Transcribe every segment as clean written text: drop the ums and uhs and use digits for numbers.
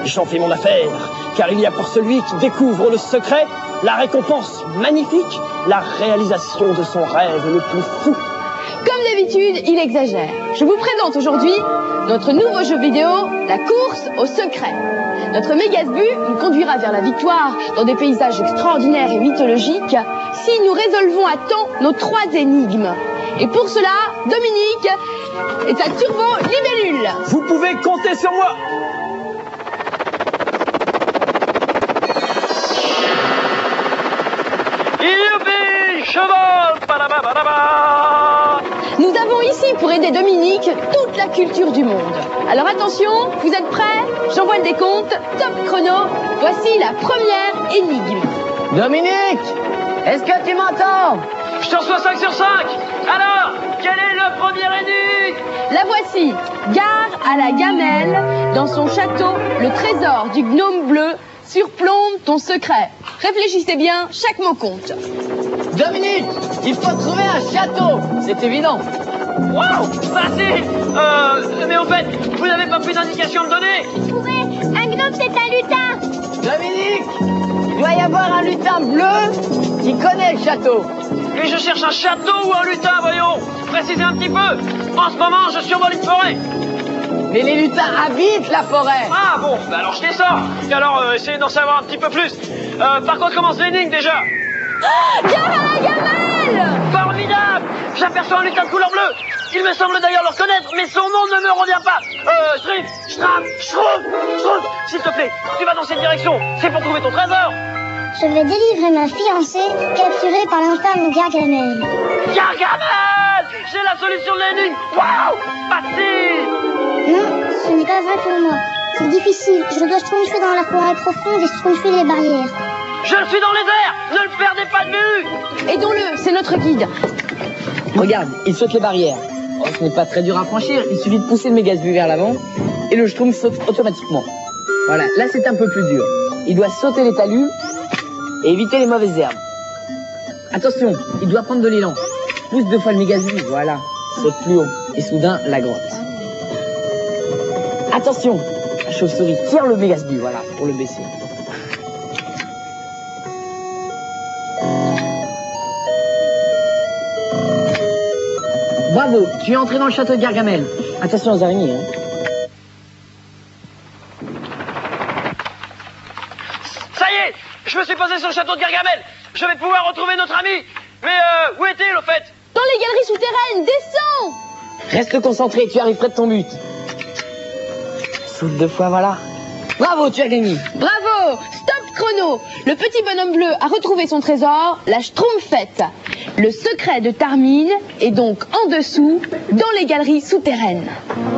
J'en fais mon affaire, car il y a pour celui qui découvre le secret la récompense magnifique, la réalisation de son rêve le plus fou. Comme d'habitude, il exagère. Je vous présente aujourd'hui notre nouveau jeu vidéo, la course au secret. Notre Mégasbu nous conduira vers la victoire dans des paysages extraordinaires et mythologiques si nous résolvons à temps nos 3 énigmes. Et pour cela, Dominique est à Turbo Libellule. Vous pouvez compter sur moi. Youpi, cheval, padababadaba. Nous avons ici pour aider Dominique toute la culture du monde. Alors attention, vous êtes prêts? J'envoie le décompte, top chrono. Voici la première énigme. Dominique, est-ce que tu m'entends? Je te reçois 5 sur 5. Alors, quel est le premier énigme? La voici. Gare à la gamelle, dans son château, le trésor du gnome bleu surplombe ton secret. Réfléchissez bien, chaque mot compte. Dominique, il faut trouver un château. C'est évident. Wow, facile. Mais au fait, vous n'avez pas plus d'indications à me donner? Trouver un gnome, c'est un lutin. Dominique, il doit y avoir un lutin bleu qui connaît le château. Et je cherche un château ou un lutin, voyons. Précisez un petit peu. En ce moment, je survole une forêt. Mais les lutins habitent la forêt. Ah bon, bah alors je descends. Et alors, essayez d'en savoir un petit peu plus. Par quoi commence l'énigme déjà? Gare à la gamelle! Formidable! J'aperçois un lutin de couleur bleue. Il me semble d'ailleurs le reconnaître, mais son nom ne me revient pas. Schtroumpf, s'il te plaît, tu vas dans cette direction. C'est pour trouver ton trésor. Je vais délivrer ma fiancée, capturée par l'infâme Gargamel. Gargamel! J'ai la solution de l'énigme. Waouh! Facile! Non, ce n'est pas vrai pour moi. C'est difficile. Je dois schtroumpfer dans la forêt profonde et schtroumpfer les barrières. Je suis dans les airs! Ne le perdez pas de vue! Aidons-le, c'est notre guide. Regarde, il saute les barrières. Oh, ce n'est pas très dur à franchir. Il suffit de pousser le Mégasbu vers l'avant et le schtroumpf saute automatiquement. Voilà, là c'est un peu plus dur. Il doit sauter les talus et éviter les mauvaises herbes. Attention, il doit prendre de l'élan. Pousse 2 fois le Mégasbu, voilà. Saute plus haut. Et soudain, la grotte. Attention, la chauve-souris tire le Mégasbu, voilà, pour le baisser. Bravo, tu es entré dans le château de Gargamel. Attention aux araignées, hein. Ça y est! Je me suis posé sur le château de Gargamel! Je vais pouvoir retrouver notre ami! Mais où est-il au fait? Dans les galeries souterraines, descends! Reste concentré, tu arrives près de ton but. Saute 2 fois, voilà. Bravo, tu as gagné. Bravo! Stop chrono! Le petit bonhomme bleu a retrouvé son trésor, la schtroumpfette. Le secret de Tarmine est donc en dessous, dans les galeries souterraines.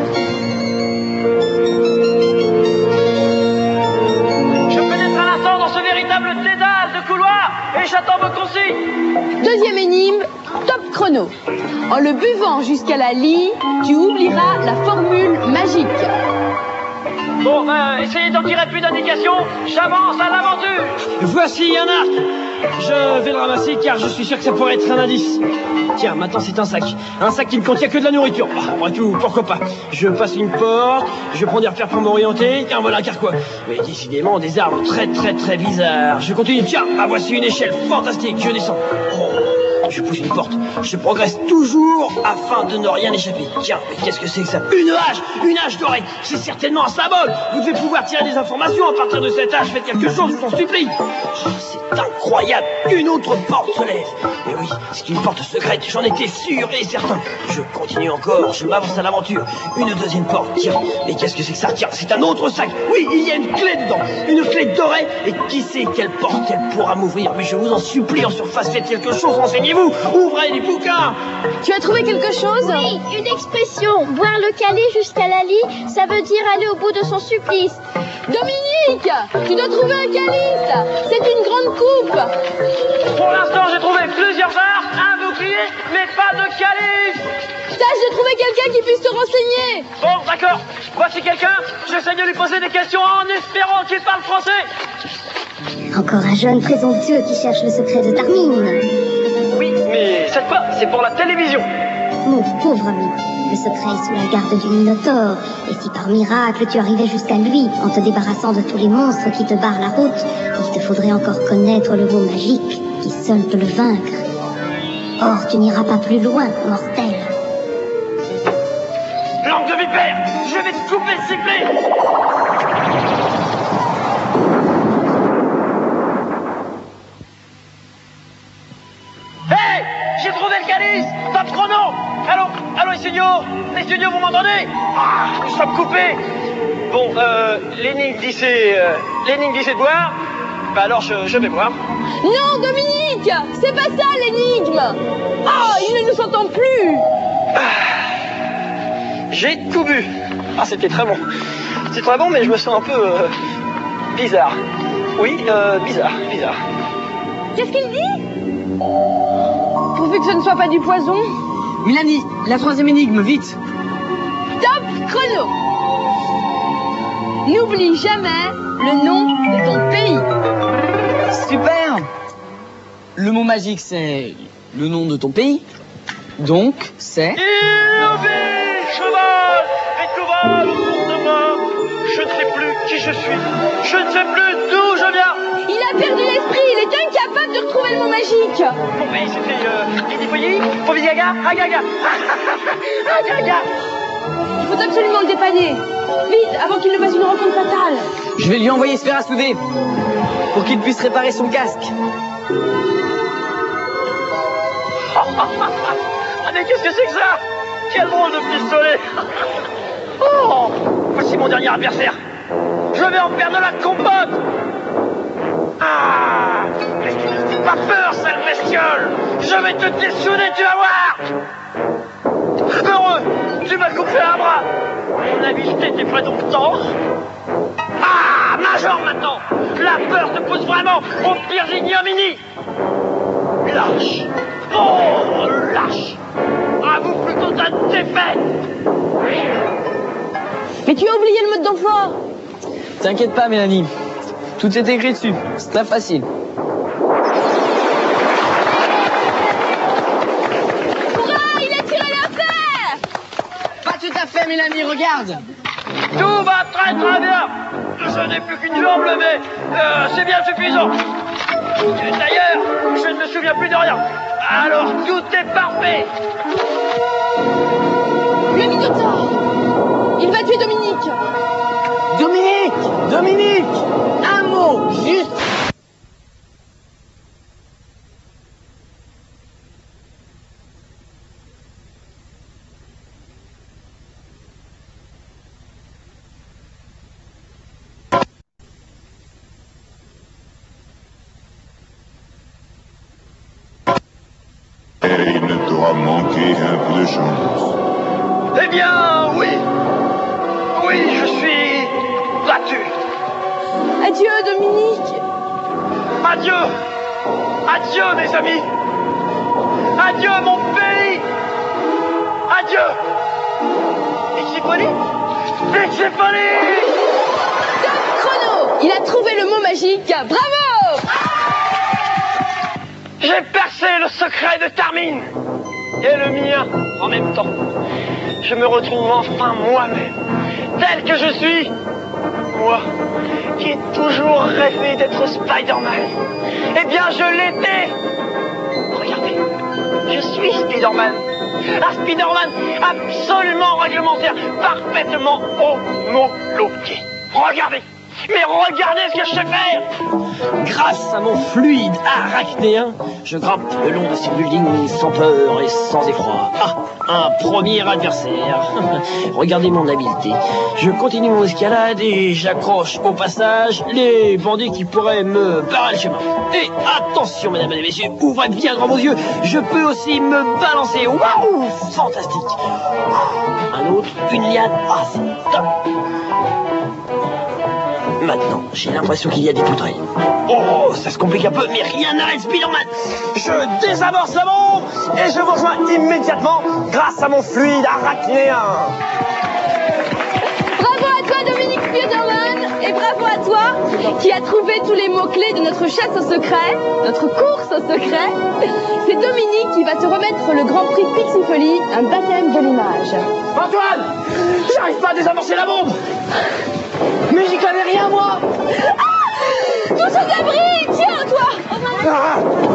Je pénètre à l'instant dans ce véritable dédale de couloirs et j'attends vos consignes. Deuxième énigme, top chrono. En le buvant jusqu'à la lie, tu oublieras la formule magique. Bon, essayez d'en tirer plus d'indications. J'avance à l'aventure. Voici un arc. Je vais le ramasser car je suis sûr que ça pourrait être un indice. Tiens, maintenant c'est un sac. Un sac qui ne contient que de la nourriture. Bah, après tout, pourquoi pas. Je passe une porte, je prends des repères pour m'orienter. Tiens, voilà un carquois. Mais décidément, des arbres très bizarres. Je continue. Tiens, voici une échelle fantastique. Je descends. Je pousse une porte. Je progresse toujours afin de ne rien échapper. Tiens, mais qu'est-ce que c'est que ça? Une hache dorée. C'est certainement un symbole. Vous devez pouvoir tirer des informations à partir de cette hache. Faites quelque chose, je vous en supplie. C'est incroyable. Une autre porte se lève. Et oui, c'est une porte secrète. J'en étais sûr et certain. Je continue encore. Je m'avance à l'aventure. Une deuxième porte. Tiens, mais qu'est-ce que c'est que ça? Tiens, c'est un autre sac. Oui, il y a une clé dedans. Une clé dorée. Et qui sait quelle porte elle pourra m'ouvrir? Mais je vous en supplie, en surface, faites quelque chose. Renseignez-vous. Ouvrez les bouquins. Tu as trouvé quelque chose? Oui, une expression. Boire le calice jusqu'à la lie, ça veut dire aller au bout de son supplice. Dominique, tu dois trouver un calice. C'est une grande coupe. Pour l'instant, j'ai trouvé plusieurs arcs, un bouclier, mais pas de calice. Tâche de trouver quelqu'un qui puisse te renseigner. Bon, d'accord. Voici quelqu'un. J'essaie de lui poser des questions en espérant qu'il parle français. Encore un jeune présomptueux qui cherche le secret de Tarmine. Oui, mais cette fois, c'est pour la télévision. Mon pauvre ami, le secret sous la garde du Minotaure. Et si par miracle tu arrivais jusqu'à lui, en te débarrassant de tous les monstres qui te barrent la route, il te faudrait encore connaître le mot magique qui seul peut le vaincre. Or, tu n'iras pas plus loin, mortel. Langue de vipère, je vais te couper le sifflet. Hey, j'ai trouvé le calice. Top chrono. Allô les studios, vous m'entendez? Ah, nous sommes coupés. Bon, l'énigme dit c'est de boire. Bah alors je vais boire. Non, Dominique, c'est pas ça l'énigme. Oh, il ne nous entend plus. J'ai tout bu. Ah, c'était très bon. C'est très bon, mais je me sens un peu bizarre. Oui, bizarre. Qu'est-ce qu'il dit? Pourvu que ce ne soit pas du poison. Mélanie, la troisième énigme, vite. Top chrono. N'oublie jamais le nom de ton pays. Super. Le mot magique, c'est le nom de ton pays. Donc, c'est... Cheval et cheval autour de moi. Je ne sais plus qui je suis. Je ne sais plus d'où je viens. Il a perdu l'esprit, il est incapable de retrouver le mot magique. Mon pays, c'était Guinée-Foyer, Providiaga, Agaga. Agaga. Il faut absolument le dépanner. Vite, avant qu'il ne fasse une rencontre fatale. Je vais lui envoyer se faire à souder pour qu'il puisse réparer son casque. Ah, mais qu'est-ce que c'est que ça? Quel drôle de pistolet. Oh, voici mon dernier adversaire. Je vais en faire de la compote. Ah, mais n'aie pas peur, sale bestiole. Je vais te dessouder, tu vas voir. Heureux, tu m'as coupé un bras. Mon habileté t'est près donc tendre. Ah, Major maintenant. La peur te pousse vraiment aux pires ignominies. Lâche. Oh, lâche. Avoue plutôt ta défaite. Mais tu as oublié le mode d'emploi. T'inquiète pas, Mélanie. Tout est écrit dessus. C'est très facile. Hurrah, il a tiré l'affaire. Pas tout à fait, Mélanie, regarde. Tout va très très bien. Je n'ai plus qu'une jambe, mais c'est bien suffisant. D'ailleurs, je ne me souviens plus de rien. Alors tout est parfait. Le Minotaure. Il va tuer Dominique. Dominique, un mot, juste. Et il ne t'aura manqué un peu de chance. Eh bien, oui. Oui, je suis battu. Adieu, Dominique. Adieu. Adieu, mes amis. Adieu, mon pays. Adieu. Exépolis. Top chrono. Il a trouvé le mot magique. Bravo. J'ai percé le secret de Tarmine. Et le mien en même temps. Je me retrouve enfin moi-même, tel que je suis. Moi, qui ai toujours rêvé d'être Spider-Man. Eh bien, je l'étais. Regardez, je suis Spider-Man. Un Spider-Man absolument réglementaire, parfaitement homologué. Regardez. Mais regardez ce que je sais faire. Grâce à mon fluide arachnéen, je grimpe le long de ces buildings sans peur et sans effroi. Ah, un premier adversaire. Regardez mon habileté. Je continue mon escalade et j'accroche au passage les bandits qui pourraient me barrer le chemin. Et attention, mesdames et messieurs, ouvrez bien grand vos yeux. Je peux aussi me balancer. Waouh, fantastique. Un autre, une liane. Ah, c'est top. Maintenant, j'ai l'impression qu'il y a des poutrelles. Oh, ça se complique un peu, mais rien n'arrête Spider-Man. Je désamorce la bombe et je vous rejoins immédiatement grâce à mon fluide arachnéen. Bravo à toi, Dominique Spider-Man. Et bravo à toi qui a trouvé tous les mots-clés de notre chasse au secret, notre course au secret. C'est Dominique qui va te remettre le Grand Prix Pixifolie, un baptême de l'image. Antoine, j'arrive pas à désamorcer la bombe. Mais j'y connais rien, moi. Ah, bouchon d'abri, tiens, toi. Ah